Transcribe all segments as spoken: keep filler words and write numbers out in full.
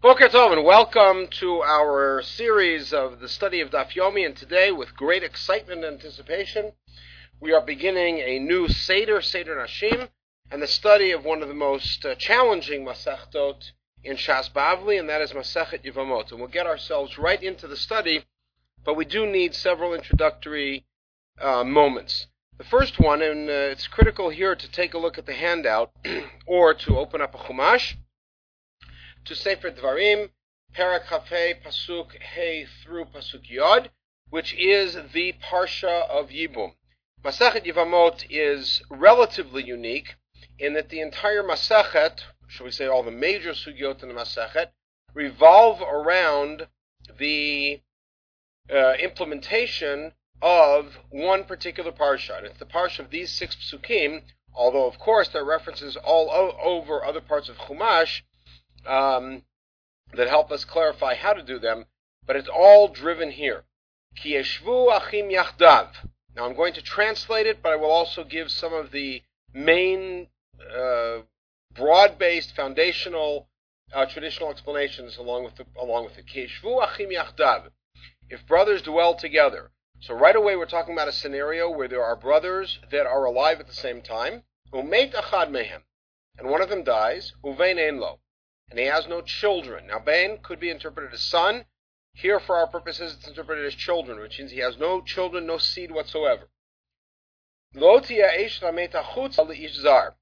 Boker Tov, and welcome to our series of the study of Daf Yomi, and today, with great excitement and anticipation, we are beginning a new Seder, Seder Nashim, and the study of one of the most uh, challenging Masechtot in Shas Bavli, and that is Masechet Yevamot. And we'll get ourselves right into the study, but we do need several introductory uh, moments. The first one, and uh, it's critical here to take a look at the handout, or to open up a Chumash, to Sefer Dvarim, Perek Chafei, Pasuk Hey through Pasuk Yod, which is the Parsha of Yibum. Masechet Yevamot is relatively unique in that the entire Masechet, shall we say all the major sugyot in the Masechet, revolve around the uh, implementation of one particular Parsha. And it's the Parsha of these six Psukim, although of course there are references all o- over other parts of Chumash, Um, that help us clarify how to do them, but it's all driven here. Ki yeshvu achim yachdav. Now I'm going to translate it, but I will also give some of the main uh, broad-based, foundational, uh, traditional explanations along with the, along with it. Ki yeshvu achim yachdav. If brothers dwell together. So right away we're talking about a scenario where there are brothers that are alive at the same time. Umet achad mehem, and one of them dies. Uvein ein lo, and he has no children. Now, Bain could be interpreted as son. Here, for our purposes, it's interpreted as children, which means he has no children, no seed whatsoever. The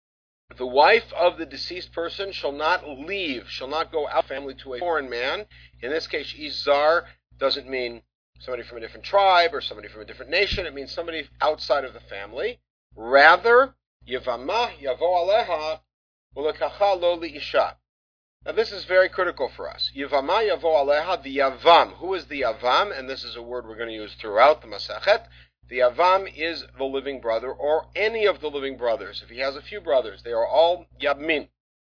wife of the deceased person shall not leave, shall not go out of the family to a foreign man. In this case, Ish Zar doesn't mean somebody from a different tribe or somebody from a different nation. It means somebody outside of the family. Rather, Yevamah Yavo Aleha Ulekacha Lo Li Isha. Now this is very critical for us. Yivama yavo aleha, the yavam. Who is the yavam? And this is a word we're going to use throughout the Masechet. The yavam is the living brother, or any of the living brothers. If he has a few brothers, they are all yabmin.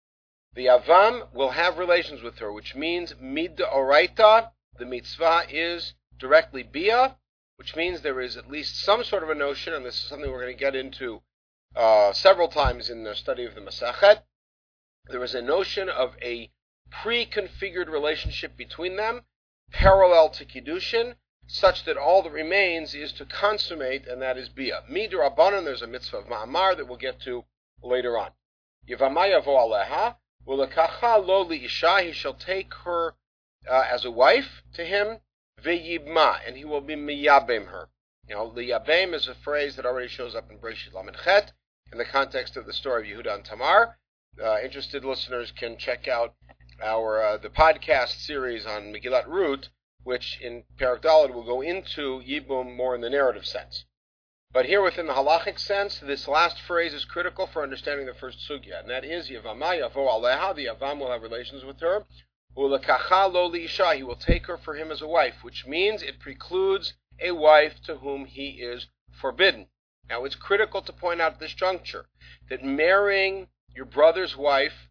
The yavam will have relations with her, which means mid oraita. The mitzvah is directly bia, which means there is at least some sort of a notion, and this is something we're going to get into uh, several times in the study of the Masechet. There is a notion of a pre-configured relationship between them, parallel to Kiddushin, such that all that remains is to consummate, and that is Bia. Midur Rabbanan, there's a mitzvah of Ma'amar that we'll get to later on. Yevamah yavo aleha, ulekacha lo li isha, he shall take her uh, as a wife to him, ve'yibma, and he will be miyabem her. You know, liyabem is a phrase that already shows up in Breshit Lamed Chet, in the context of the story of Yehuda and Tamar. Uh, interested listeners can check out our uh, the podcast series on Megillat Ruth, which in Perek Daled will go into Yibum more in the narrative sense. But here within the halachic sense, this last phrase is critical for understanding the first sugya, and that is Yevamah yavo aleha, the Yavam will have relations with her, ulekacha lo li isha, he will take her for him as a wife, which means it precludes a wife to whom he is forbidden. Now it's critical to point out at this juncture that marrying your brother's wife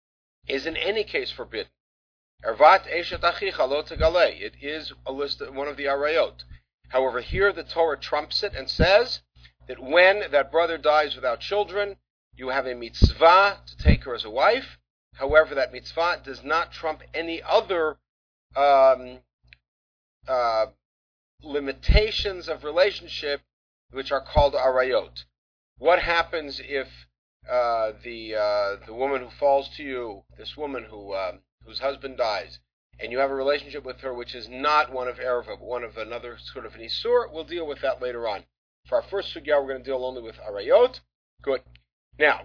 is in any case forbidden. Ervat eshet achicha lo tegaleh. It is a list of one of the arayot. However, here the Torah trumps it and says that when that brother dies without children, you have a mitzvah to take her as a wife. However, that mitzvah does not trump any other um, uh, limitations of relationship which are called arayot. What happens if Uh, the uh, the woman who falls to you, this woman who uh, whose husband dies, and you have a relationship with her which is not one of erva, but one of another sort of an isur? We'll deal with that later on. For our first sugya, we're going to deal only with arayot. Good. Now,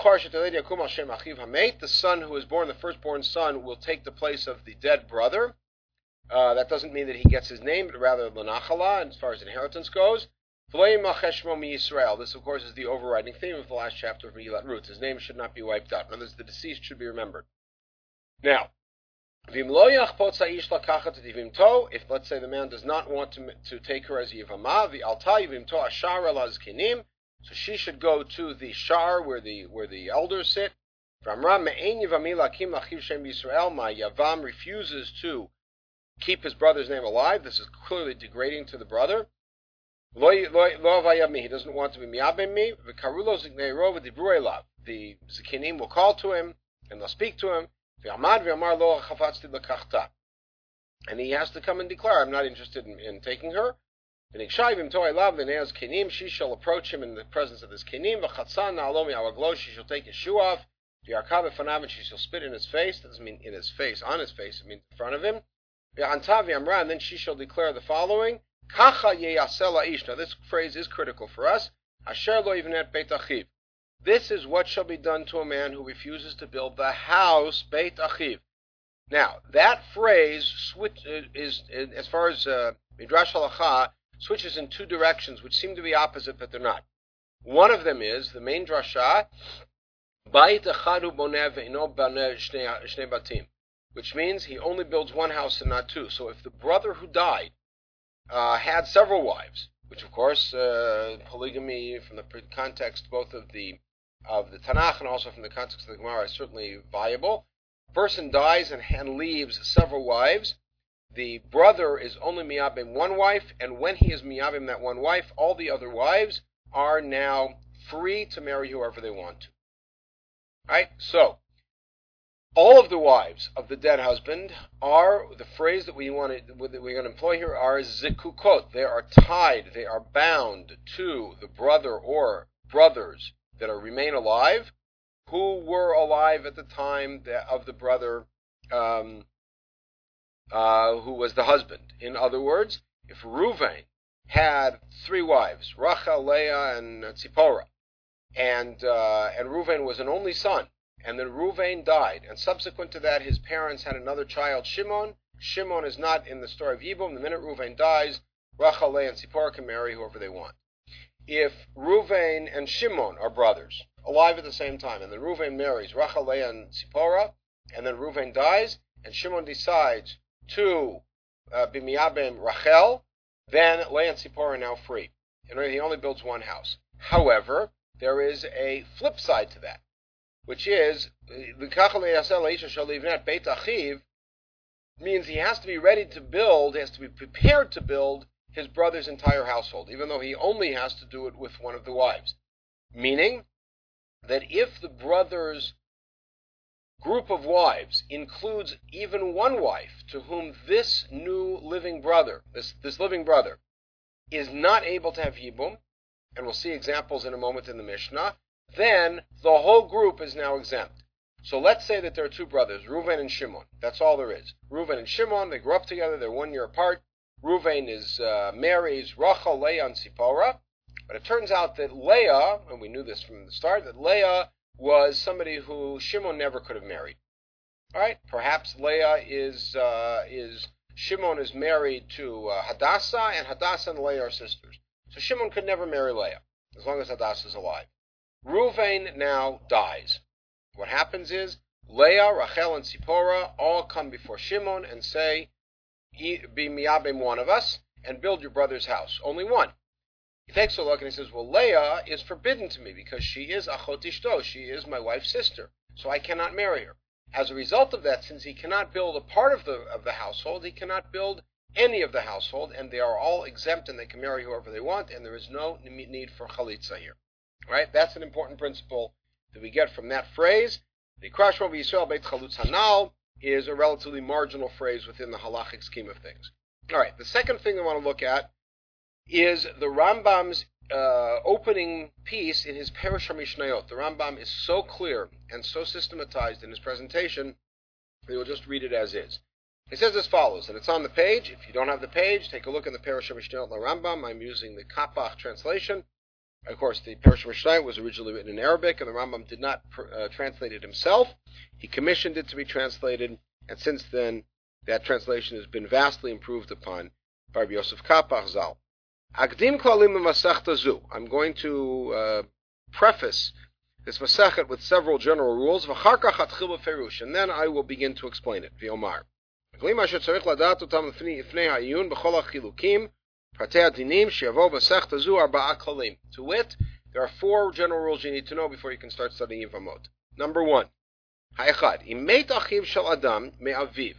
the son who is born, the firstborn son, will take the place of the dead brother. Uh, that doesn't mean that he gets his name, but rather l'nachala, as far as inheritance goes. This, of course, is the overriding theme of the last chapter of Megillat Ruth. His name should not be wiped out. In other words, the deceased should be remembered. Now, if, let's say, the man does not want to, to take her as Yivamah, so she should go to the shar where the where the elders sit. My Yavam refuses to keep his brother's name alive. This is clearly degrading to the brother. He doesn't want to be miyabim me. The zikinim will call to him and they'll speak to him. And he has to come and declare, I'm not interested in, in taking her. She shall approach him in the presence of this kenim. She shall take his shoe off. And she shall spit in his face. That doesn't mean in his face, on his face. It means in front of him. And then she shall declare the following. Now this phrase is critical for us. This is what shall be done to a man who refuses to build the house, Beit Achiv. Now, that phrase switch, is, is, as far as uh, Midrash Halacha, switches in two directions, which seem to be opposite, but they're not. One of them is, the main drasha, Beit Echadu Boneh Ve'ino Baneh Shnei Batim, which means he only builds one house and not two. So if the brother who died uh, had several wives, which of course, uh, polygamy from the context both of the of the Tanakh and also from the context of the Gemara is certainly viable. A person dies and, and leaves several wives. The brother is only miyabim one wife, and when he is miyabim that one wife, all the other wives are now free to marry whoever they want to. Right? So, all of the wives of the dead husband are, the phrase that we want to, that we're going to employ here are zikukot. They are tied, they are bound to the brother or brothers that are remain alive, who were alive at the time of the brother um, uh, who was the husband. In other words, if Reuven had three wives, Rachel, Leah, and Tzipporah, and uh, and Reuven was an only son, and then Reuven died, and subsequent to that his parents had another child, Shimon. Shimon is not in the story of Yibum. The minute Reuven dies, Rachel, Leah, and Tzipporah can marry whoever they want. If Reuven and Shimon are brothers, alive at the same time, and then Reuven marries Rachel, Leah, and Tzipporah, and then Reuven dies, and Shimon decides to uh, be miyabim Rachel, then Leah and Tzipporah are now free. And he only builds one house. However, there is a flip side to that, which is the Beit Achiv means he has to be ready to build, he has to be prepared to build his brother's entire household, even though he only has to do it with one of the wives. Meaning that if the brother's group of wives includes even one wife to whom this new living brother, this, this living brother, is not able to have Yibum, and we'll see examples in a moment in the Mishnah, then the whole group is now exempt. So let's say that there are two brothers, Reuven and Shimon. That's all there is. Reuven and Shimon, they grew up together, they're one year apart. Reuven is uh, marries Rachel, Leah, and Tzipporah. But it turns out that Leah, and we knew this from the start, that Leah was somebody who Shimon never could have married. All right, perhaps Leah is uh, is Shimon is married to uh, Hadassah, and Hadassah and Leah are sisters. So Shimon could never marry Leah as long as Hadassah is alive. Reuven now dies. What happens is Leah, Rachel, and Tzipporah all come before Shimon and say, "Be miyabim one of us and build your brother's house." Only one. He takes a look and he says, well, Leah is forbidden to me because she is achot ishto. She is my wife's sister, so I cannot marry her. As a result of that, since he cannot build a part of the of the household, he cannot build any of the household, and they are all exempt and they can marry whoever they want, and there is no need for chalitza here. Right? That's an important principle that we get from that phrase. The Krashmo v'Yisrael Beit Chalutz Hanal is a relatively marginal phrase within the halachic scheme of things. All right, the second thing I want to look at is the Rambam's uh, opening piece in his Perush HaMishnayot. The Rambam is so clear and so systematized in his presentation that we'll just read it as is. He says as follows, and it's on the page. If you don't have the page, take a look in the Perush HaMishnayot, the Rambam. I'm using the Kapach translation. Of course, the Perush HaMishnayot was originally written in Arabic, and the Rambam did not uh, translate it himself. He commissioned it to be translated, and since then, that translation has been vastly improved upon by Rabbi Yosef Kapach Zal. Akdim klalim b'masechta zu. I'm going to uh, preface this masechet with several general rules. V'char kach atchil b'ferush, and then I will begin to explain it. V'yomar. Aklim asher tzarich ladat otam lifnei ha'iyun b'chol ha'chilukim pratei hadinim she'yavo b'masechta zu arba'a klalim. To wit, there are four general rules you need to know before you can start studying Yevamot. Number one, ha'echad im meit achiv shel adam me'aviv.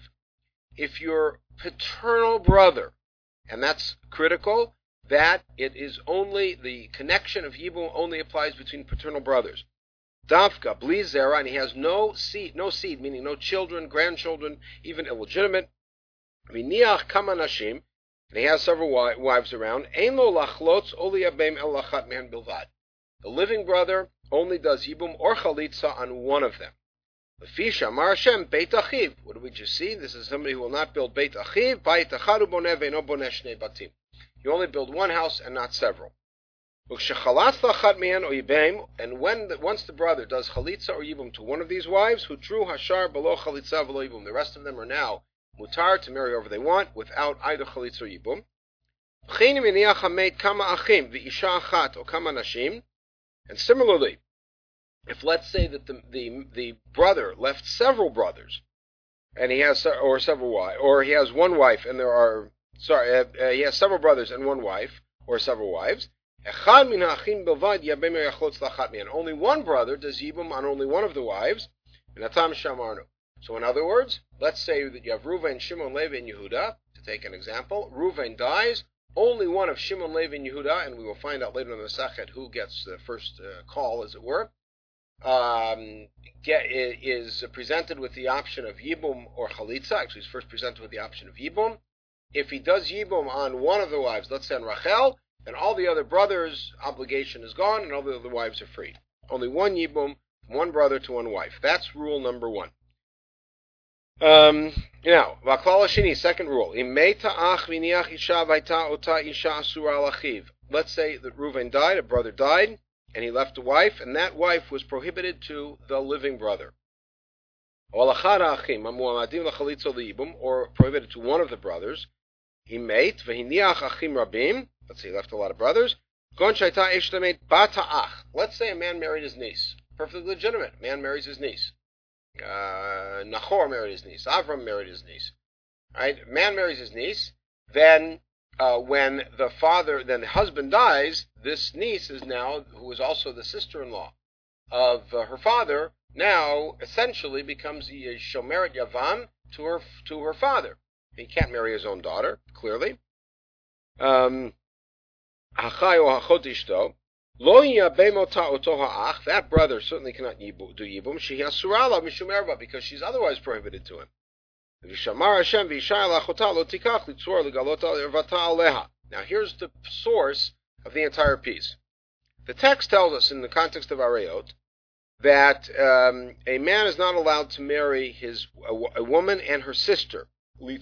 If your paternal brother, and that's critical, that it is only, the connection of Yibum only applies between paternal brothers. Dafka, bli zera, and he has no seed, no seed, meaning no children, grandchildren, even illegitimate. V'niach kama nashim, and he has several wives around. Ein lo lachlotz oli abem el lachat mehen bilvad. The living brother only does yibum or chalitza on one of them. Lefisha Mar Hashem Beit Achiv. What do we just see? This is somebody who will not build Beit Achiv. Beit Achadu boneh ve'no boneh shnei batim. You only build one house and not several. And when the, once the brother does chalitza or yibum to one of these wives, who drew hashar below chalitza below yibum, the rest of them are now mutar to marry whoever they want without either chalitza or yibum. And similarly, if let's say that the the the brother left several brothers, and he has or several wives, or he has one wife and there are sorry uh, uh, he has several brothers and one wife or several wives. And only one brother does yibum on only one of the wives. So in other words, let's say that you have Reuven, Shimon, Levi, and Yehuda. To take an example, Reuven dies. Only one of Shimon, Levi, and Yehuda, and we will find out later in the Masechet who gets the first uh, call, as it were, um, get, is presented with the option of yibum or chalitza. Actually, he's first presented with the option of yibum. If he does yibum on one of the wives, let's say on Rachel, then all the other brothers' obligation is gone, and all the other wives are free. Only one yibum, one brother to one wife. That's rule number one. Um, now, Vaklal Shini, second rule. Let's say that Reuven died, a brother died, and he left a wife, and that wife was prohibited to the living brother. Or prohibited to one of the brothers. Let's say he left a lot of brothers. Let's say a man married his niece. Perfectly legitimate. Man marries his niece. Uh, Nahor married his niece. Avram married his niece. Right? Man marries his niece. Then, uh, when the father, then the husband dies, this niece is now, who is also the sister-in-law of uh, her father, now essentially becomes a shomeret yavam to her to her father. He can't marry his own daughter, clearly. Um, that brother certainly cannot do yibum, because she's otherwise prohibited to him. Now here's the source of the entire piece. The text tells us in the context of Arayot that um, a man is not allowed to marry his a, a woman and her sister. And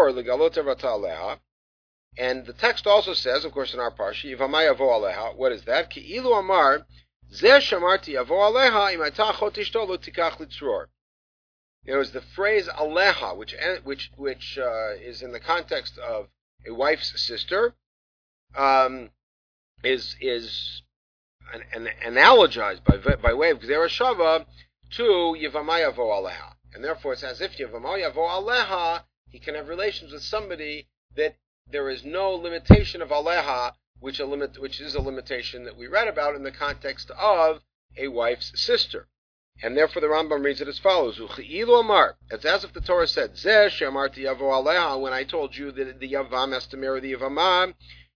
the text also says, of course, in our parsha, Yivamai yavo aleha. What is that? Ki ilu amar zeh shamarti yavo aleha imata achot ishto lo tikach litzror. There was the phrase aleha, which which which uh, is in the context of a wife's sister, um, is is an, an, analogized by by way of Gzera Shava to Yivamai yavo aleha, and therefore it's as if Yivamai yavo aleha, he can have relations with somebody that there is no limitation of aleha, which a limit, which is a limitation that we read about in the context of a wife's sister. And therefore the Rambam reads it as follows: Uchi'ilu amar. It's as if the Torah said, Zeh she'amarti yavo aleha, when I told you that the yavam has to marry the yavama,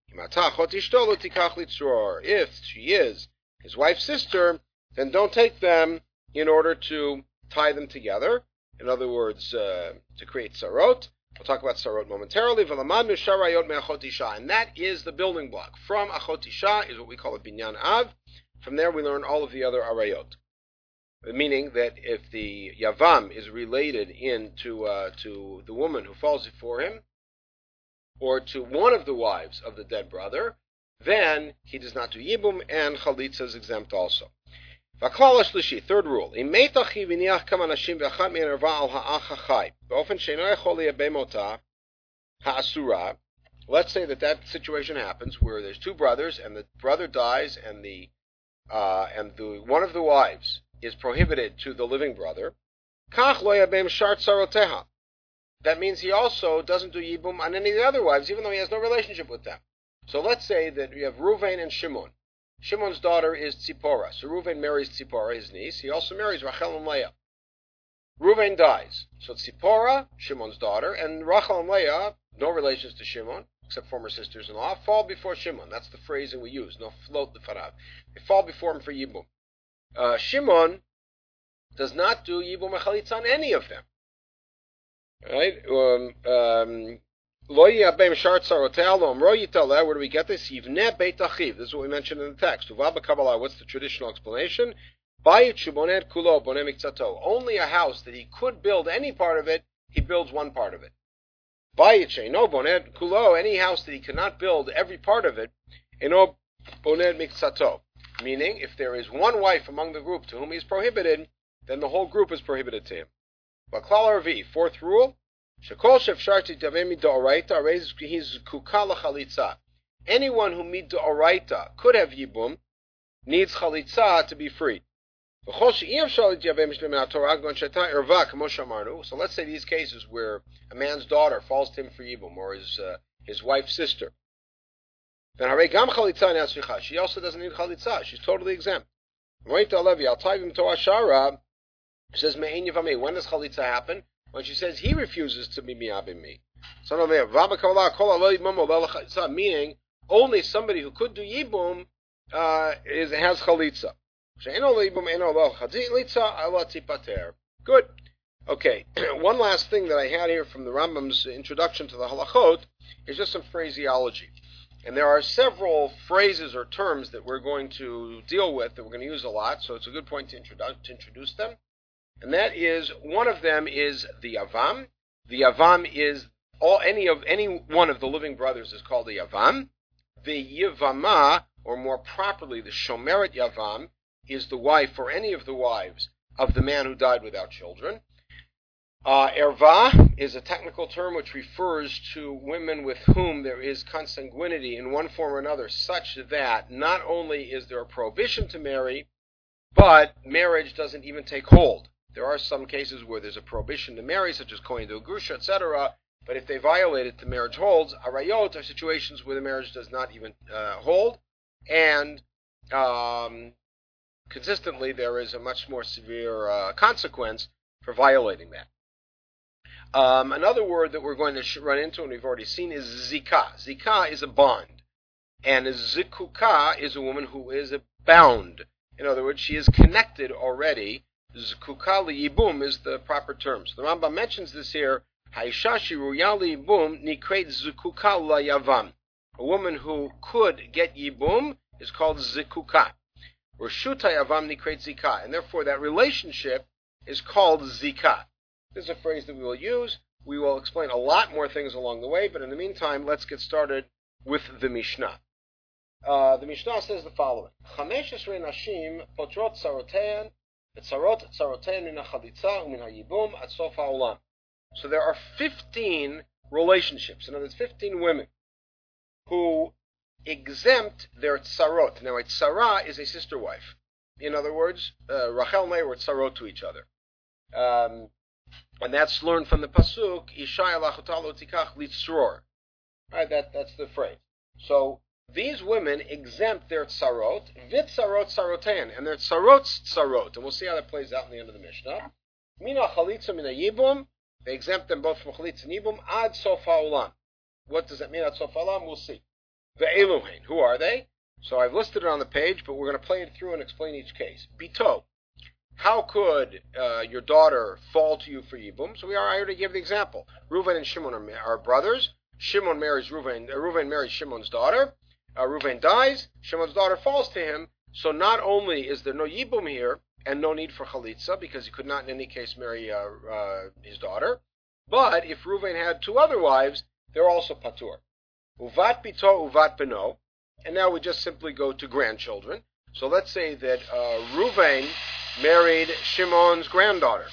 if she is his wife's sister, then don't take them in order to tie them together. In other words, uh, to create sarot. We'll talk about sarot momentarily. And that is the building block. From achot isha is what we call a binyan av. From there we learn all of the other arayot. Meaning that if the yavam is related in to, uh, to the woman who falls before him, or to one of the wives of the dead brother, then he does not do yibum, and chalitza is exempt also. Vaklal shlishi, third rule. Let's say that that situation happens where there's two brothers, and the brother dies, and the uh, and the one of the wives is prohibited to the living brother. That means he also doesn't do yibum on any of the other wives, even though he has no relationship with them. So let's say that we have Reuven and Shimon. Shimon's daughter is Tzipora. So Reuven marries Tzipora, his niece. He also marries Rachel and Leah. Reuven dies. So Tzipora, Shimon's daughter, and Rachel and Leah, no relations to Shimon, except former sisters-in-law, fall before Shimon. That's the phrasing we use. No float the farav. They fall before him for yibum. Uh, Shimon does not do Yibum Chalitza on any of them. Right? Um, um, Lo yabem shar tzarotel lo amro yitaleh. Where do we get this? Yivneh beit achiv. This is what we mentioned in the text. Uva b'Kabbalah. What's the traditional explanation? Bayit shubonet kulo bonem mikzato. Only a house that he could build any part of it, he builds one part of it. Bayit sheino bonet kulo. Any house that he cannot build every part of it, eno bonet mikzato. Meaning, if there is one wife among the group to whom he is prohibited, then the whole group is prohibited to him. Baklal Arvi, fourth rule, Shekol shefsharti davemi da'oraita raises his kukala chalitza. Anyone who mid da'oraita could have yibum needs chalitza to be freed. So let's say these cases where a man's daughter falls to him for yibum, or his uh, his wife's sister. Then she also doesn't need chalitza. She's totally exempt. She says, when does chalitza happen? When she says he refuses to be miyabim me. Meaning, only somebody who could do yibum uh, is has chalitza. Good. Okay. One last thing that I had here from the Rambam's introduction to the halachot is just some phraseology. And there are several phrases or terms that we're going to deal with that we're going to use a lot, so it's a good point to, introdu- to introduce them. And that is, one of them is the Yavam. The Yavam is, all any of any one of the living brothers is called the Yavam. The Yavama, or more properly the Shomeret Yavam, is the wife or any of the wives of the man who died without children. Uh, Erva is a technical term which refers to women with whom there is consanguinity in one form or another, such that not only is there a prohibition to marry, but marriage doesn't even take hold. There are some cases where there's a prohibition to marry, such as kohen to grusha, et cetera. But if they violate it, the marriage holds. Arayot are situations where the marriage does not even uh, hold, and um, consistently there is a much more severe uh, consequence for violating that. Um, another word that we're going to sh- run into, and we've already seen, is zikah. Zikah is a bond, and a zikuka is a woman who is bound. In other words, she is connected already. Zikuka liyibum is the proper term. So the Rambam mentions this here. Haisha shiruya liyibum nikret zikuka layavam. A woman who could get yibum is called zikuka. Rashuta yavam nikret zikah, and therefore that relationship is called zikah. This is a phrase that we will use. We will explain a lot more things along the way, but in the meantime, let's get started with the Mishnah. Uh, the Mishnah says the following: Chamesh esrei nashim potrot tzarotein, tzarot tzarotein min hachalitza umin hayibum at sof haolam. So there are fifteen relationships, in other words, fifteen women who exempt their tzarot. Now, a tzara is a sister wife. In other words, uh, Rachel and Leah were tzarot to each other. Um, And that's learned from the pasuk, Ishai alachotalo tikach litzror. Right, that, that's the phrase. So, these women exempt their tzarot, vit tzarot tzarotein, and their tzarot's tzarot. And we'll see how that plays out in the end of the Mishnah. Mina chalitza mina yibum, they exempt them both from chalitza and yibum, ad sof ha'olam. What does that mean, ad sof ha'olam? We'll see. The Eluhain, who are they? So I've listed it on the page, but we're going to play it through and explain each case. Bito. How could uh, your daughter fall to you for yibum? So we are, I already gave the example. Reuven and Shimon are, are brothers. Shimon marries Reuven. Uh, Reuven marries Shimon's daughter. Uh, Reuven dies. Shimon's daughter falls to him. So not only is there no yibum here and no need for chalitza because he could not in any case marry uh, uh, his daughter, but if Reuven had two other wives, they're also patur. Uvat bito, uvat beno. And now we just simply go to grandchildren. So let's say that uh, Reuven married Shimon's granddaughter.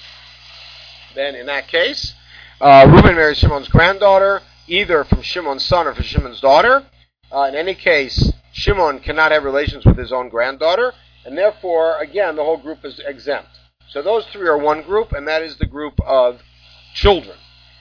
Then in that case, uh, Reuben marries Shimon's granddaughter, either from Shimon's son or from Shimon's daughter. Uh, in any case, Shimon cannot have relations with his own granddaughter, and therefore, again, the whole group is exempt. So those three are one group, and that is the group of children.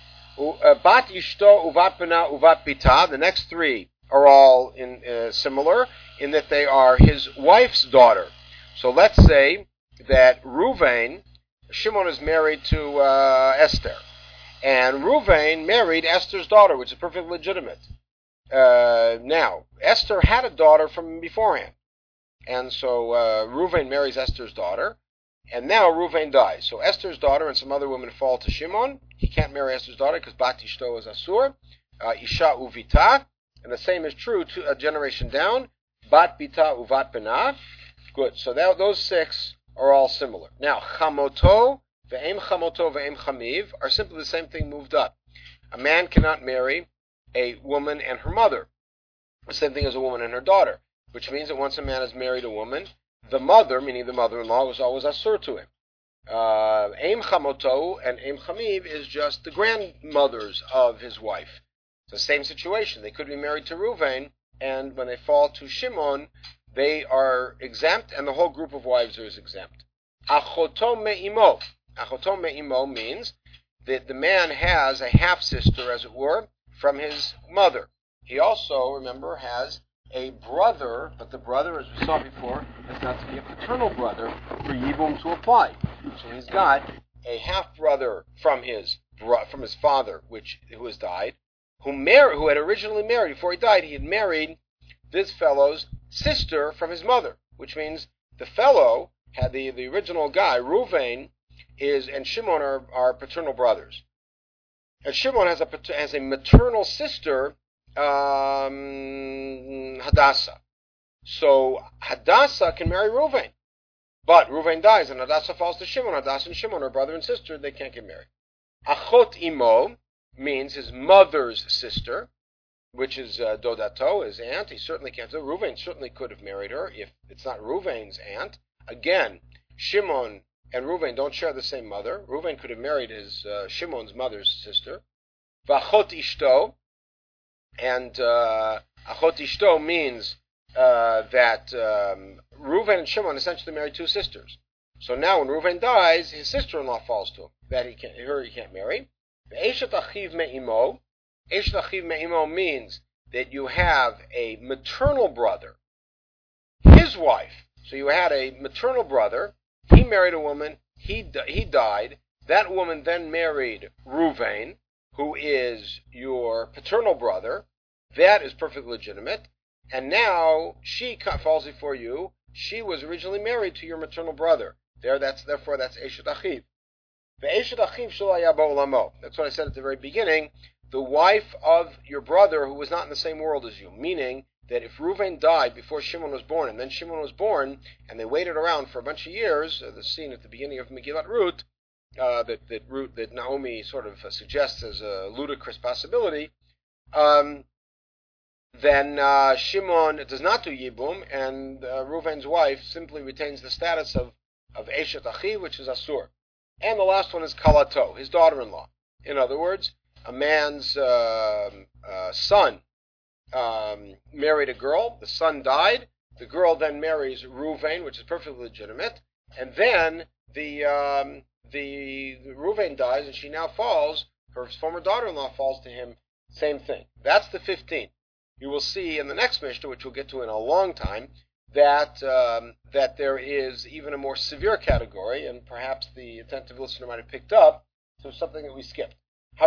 Bat ishto, uvat bena, uvat bita. The next three are all in, uh, similar in that they are his wife's daughter. So let's say that Reuven, Shimon is married to uh, Esther, and Reuven married Esther's daughter, which is perfectly legitimate. Uh, now, Esther had a daughter from beforehand, And so uh, Reuven marries Esther's daughter, and now Reuven dies. So Esther's daughter and some other women fall to Shimon. He can't marry Esther's daughter because Bat Ishto is Asur. Uh, Isha Uvita. And the same is true to a generation down. Bat Bita Uvat Bena. Good. So that, those six are all similar. Now, Chamoto, Ve'em Chamoto, Ve'em Chamiv are simply the same thing moved up. A man cannot marry a woman and her mother. The same thing as a woman and her daughter. Which means that once a man has married a woman, the mother, meaning the mother-in-law, was always asur to him. Uh, Eim Chamoto and Eim Chamiv is just the grandmothers of his wife. It's the same situation. They could be married to Reuven, and when they fall to Shimon, they are exempt, and the whole group of wives is exempt. Achoto me'imo. Achoto me'imo means that the man has a half-sister, as it were, from his mother. He also, remember, has a brother, but the brother, as we saw before, has got to be a paternal brother for Yibum to apply. So he's got a half-brother from his from his father, which who has died, who mar- who had originally married, before he died, he had married this fellow's sister from his mother, which means the fellow had the, the original guy, Reuven, is and Shimon are, are paternal brothers. And Shimon has a has a maternal sister, Um, Hadassah. So Hadassah can marry Reuven, but Reuven dies and Hadassah falls to Shimon. Hadassah and Shimon are brother and sister; they can't get married. Achot imo means his mother's sister, which is uh, Dodato, his aunt. He certainly can't. So Reuven certainly could have married her if it's not Reuven's aunt. Again, Shimon and Reuven don't share the same mother. Reuven could have married his uh, Shimon's mother's sister. Vachot ishto. And uh, Achot Ishto means uh, that um, Reuven and Shimon essentially married two sisters. So now when Reuven dies, his sister-in-law falls to him. That he can't, her he can't marry. Eshet Achiv Me'imo. Eshet Achiv Me'imo means that you have a maternal brother, his wife. So you had a maternal brother. He married a woman. He he died. That woman then married Reuven, who is your paternal brother. That is perfectly legitimate. And now she falls before you. She was originally married to your maternal brother. There, that's therefore that's Eshet Achiv. The Eshet Achiv shelo haya ba'olamo. That's what I said at the very beginning. The wife of your brother who was not in the same world as you. Meaning that if Reuven died before Shimon was born, and then Shimon was born, and they waited around for a bunch of years, uh, the scene at the beginning of Megillat Ruth, Uh, that that route that Naomi sort of uh, suggests as a ludicrous possibility, um, then uh, Shimon does not do Yibum, and uh, Reuven's wife simply retains the status of, of Eshet Achiv, which is Asur. And the last one is Kalato, his daughter-in-law. In other words, a man's uh, uh, son um, married a girl, the son died, the girl then marries Reuven, which is perfectly legitimate, and then the... Um, The, the Reuven dies and she now falls, her former daughter-in-law falls to him, same thing. That's the fifteenth. You will see in the next Mishnah, which we'll get to in a long time, that um, that there is even a more severe category, and perhaps the attentive listener might have picked up, so something that we skipped. So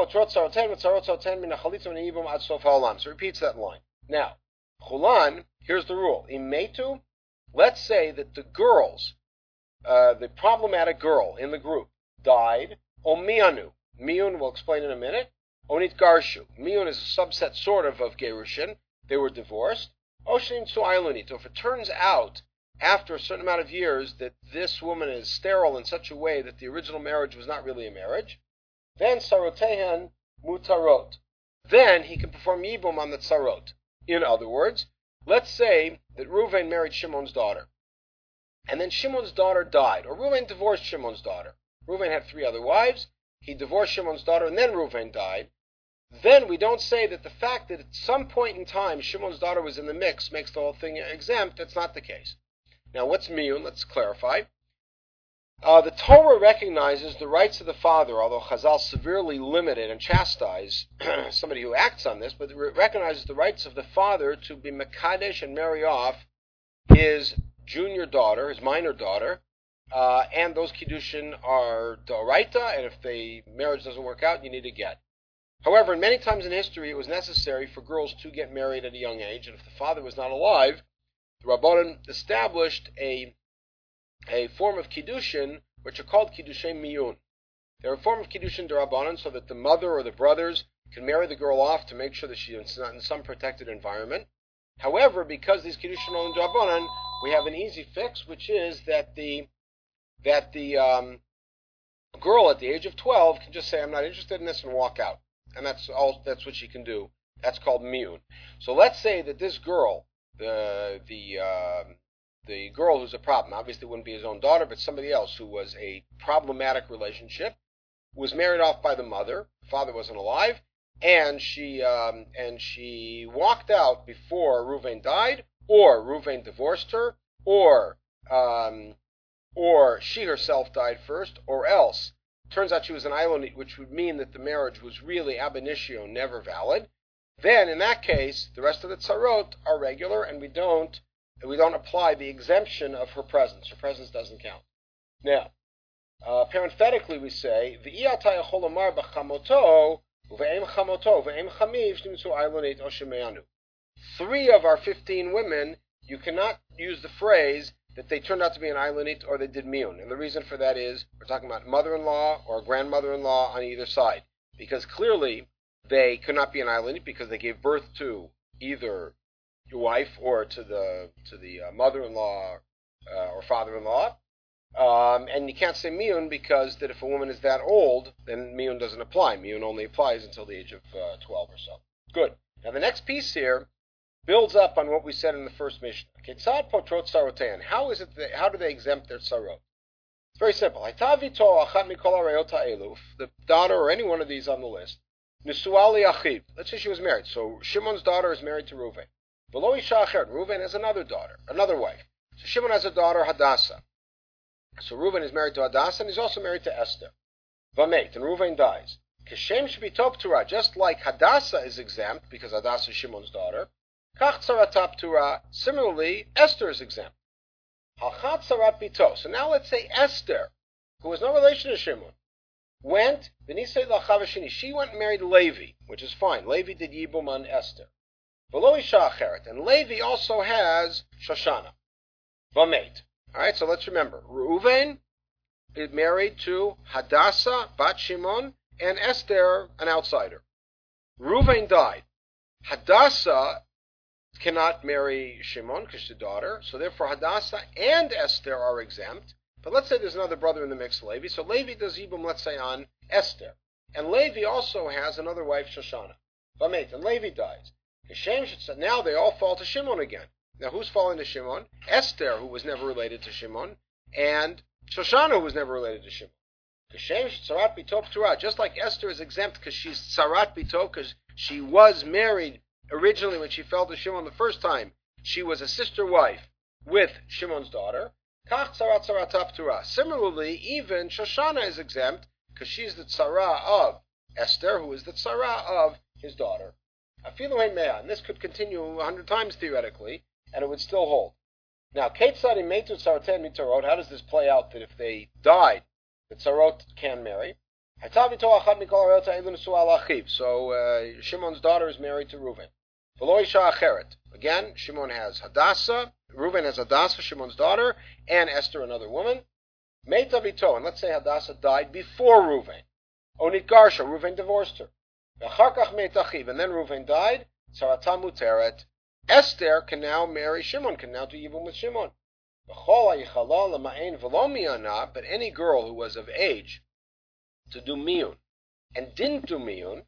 it repeats that line. Now, Chulan, here's the rule. Imetu, let's say that the girls, Uh, the problematic girl in the group died. O mianu. Miun we'll explain in a minute. Onit garshu. Miun is a subset sort of of gerushin. They were divorced. Oshin su'ailunit. If it turns out after a certain amount of years that this woman is sterile in such a way that the original marriage was not really a marriage, then sarotehen mutarot. Then he can perform yibum on the tsarot. In other words, let's say that Reuven married Shimon's daughter. And then Shimon's daughter died, or Reuven divorced Shimon's daughter. Reuven had three other wives. He divorced Shimon's daughter, and then Reuven died. Then we don't say that the fact that at some point in time Shimon's daughter was in the mix makes the whole thing exempt. That's not the case. Now, what's miyun? Let's clarify. Uh, the Torah recognizes the rights of the father, although Chazal severely limited and chastise somebody who acts on this, but it recognizes the rights of the father to be mekadesh and marry off his junior daughter, his minor daughter, uh, and those kiddushin are d'oraita, and if the marriage doesn't work out, you need a get. However, many times in history, it was necessary for girls to get married at a young age, and if the father was not alive, the Rabbanan established a a form of kiddushin which are called kiddushay miyun. They're a form of kiddushin d'Rabbanan, so that the mother or the brothers can marry the girl off to make sure that she's not in some protected environment. However, because these kiddushin are d'Rabbanan, we have an easy fix, which is that the that the um, girl at the age of twelve can just say, "I'm not interested in this," and walk out, and that's all. That's what she can do. That's called miyun. So let's say that this girl, the the uh, the girl who's a problem, obviously wouldn't be his own daughter, but somebody else who was a problematic relationship, was married off by the mother. The father wasn't alive, and she um, and she walked out before Reuven died, or Reuven divorced her, or um, or she herself died first, or else turns out she was an Ilonit, which would mean that the marriage was really ab initio, never valid. Then, in that case, the rest of the tzarot are regular, and we don't we don't apply the exemption of her presence. Her presence doesn't count. Now, uh, parenthetically, we say v'iyatay cholamar b'chamoto uve'em chamoto uve'em chamiv shtimtzu Ilonit o shemeanu. Three of our fifteen women, you cannot use the phrase that they turned out to be an Ilonit or they did miyun. And the reason for that is we're talking about mother-in-law or grandmother-in-law on either side, because clearly they could not be an Ilonit because they gave birth to either your wife or to the to the uh, mother-in-law uh, or father-in-law. Um, and you can't say miyun because that if a woman is that old, then miyun doesn't apply. Miyun only applies until the age of uh, twelve or so. Good. Now the next piece here builds up on what we said in the first Mishnah. Ketzad potrot tzarotein. How is it? That, how do they exempt their tzarot? It's very simple. The daughter or any one of these on the list. Nisuali achiv. Let's say she was married. So Shimon's daughter is married to Reuven. V'lo isha acheret. Reuven has another daughter, another wife. So Shimon has a daughter, Hadassah. So Reuven is married to Hadassah, and he's also married to Esther. V'meit, and Reuven dies. Keshem shebitop Torah, just like Hadassah is exempt because Hadassah is Shimon's daughter. Kach tzarat Torah. Similarly, Esther is exempt. Halchat tzarat bito. So now let's say Esther, who has no relation to Shimon, went, she went and married Levi, which is fine. Levi did Yibum on Esther. V'lo isha acheret. And Levi also has Shoshana. V'meit. Alright, so let's remember. Reuven is married to Hadassah, Bat Shimon, and Esther, an outsider. Reuven died. Hadassah cannot marry Shimon because she's a daughter, so therefore Hadassah and Esther are exempt. But let's say there's another brother in the mix, Levi. So Levi does Yibum, let's say, on Esther. And Levi also has another wife, Shoshana. V'meit, and Levi dies. Now they all fall to Shimon again. Now who's falling to Shimon? Esther, who was never related to Shimon, and Shoshana, who was never related to Shimon. Just like Esther is exempt because she's tzarat bito, because she was married originally when she fell to Shimon the first time. She was a sister wife with Shimon's daughter. Similarly, even Shoshana is exempt because she's the tzara of Esther, who is the tzara of his daughter. And this could continue a hundred times theoretically, and it would still hold. Now, how does this play out that if they died, the tzarot can marry? So uh, Shimon's daughter is married to Reuven. Again, Shimon has Hadassah, Reuven has Hadassah, Shimon's daughter, and Esther, another woman. Meita Vito, and let's say Hadassah died before Reuven. Onit Garsha, Reuven divorced her. And then Reuven died, Tzarata Muteret. Esther can now marry Shimon, can now do Yibum with Shimon. But any girl who was of age to do miyun and didn't do miyun,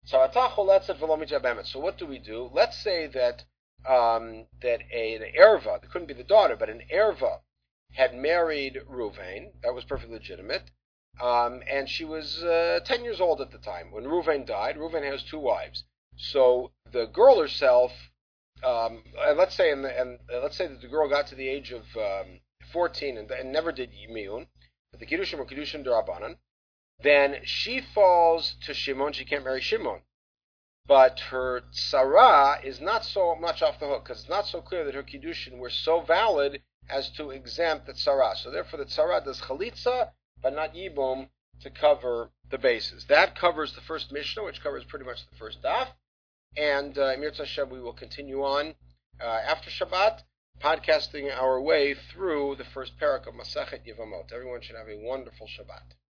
so what do we do? Let's say that um, that a, an erva, that couldn't be the daughter, but an erva had married Reuven. That was perfectly legitimate. Um, and she was uh, ten years old at the time. When Reuven died, Reuven has two wives. So the girl herself, um, and let's say, in the, and uh, let's say that the girl got to the age of um, fourteen and, and never did miyun, but the kiddushin were kiddushin d'Rabbanan, then she falls to Shimon. She can't marry Shimon, but her tzara is not so much off the hook because it's not so clear that her kiddushin were so valid as to exempt the tzara. So therefore, the tzara does chalitza, but not yibum, to cover the bases. That covers the first Mishnah, which covers pretty much the first daf. And uh, Mir Hashem, we will continue on uh, after Shabbat. podcasting our way through the first parak of Masechet Yevamot. Everyone should have a wonderful Shabbat.